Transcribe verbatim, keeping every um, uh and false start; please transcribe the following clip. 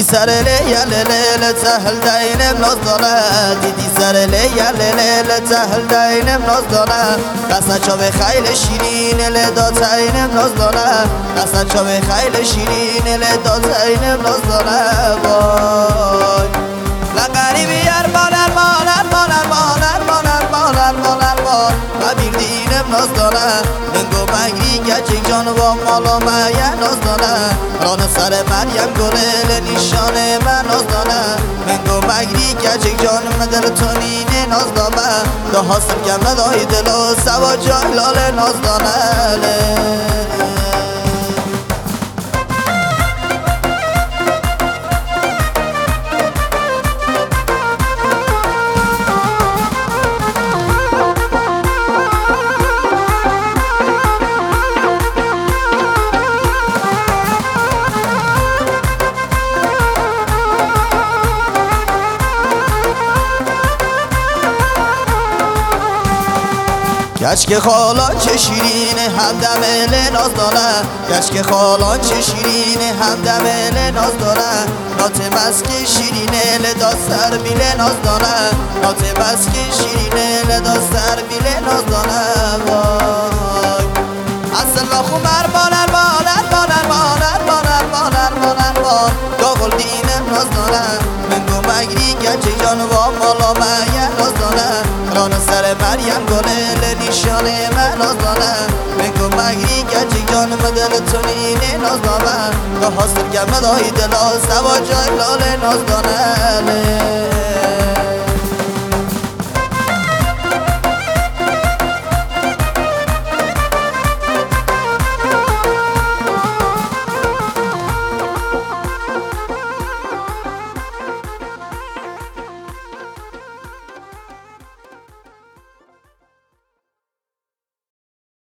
دیدی سر لیل لیل تهل دینم ناز داره دیدی سر لیل لیل تهل دینم ناز داره قصد چا به خیل شیرین لدا تینم ناز داره قصد چا به خیل شیرین لدا تینم ناز داره وای لقریبی ارمان ارمان ارمان ارمان ارمان ارمان ارمان ارمان و بیردینم ناز داره منگو بگری گچه جان و مالا مایه ناز داره ران سر مریم گله نشان من ناز داره منگو بگری گچه جان مدر تونین ناز داره ده حاصل گمه دای دل و سوا جای لاله ناز داره کشک خالان چه شیرینه همدم ناز داره کشک خالان چه شیرینه همدم ناز داره نات مسک شیرینه لدا سر بیله ناز داره نات مسک شیرینه لدا سر بیله ناز داره وای اصل لاخو مرمان ارمان ارمان ارمان ارمان ارمان ارمان ارمان داغل دینم ناز داره منگو مگری گچه جان و مالا مایه ناز داره ران سر مریم گله نشان من ناز داره منگو مگری گچه جان مدل تونین ناز داره که حاصل گمه دای دل سوا جای لاله ناز داره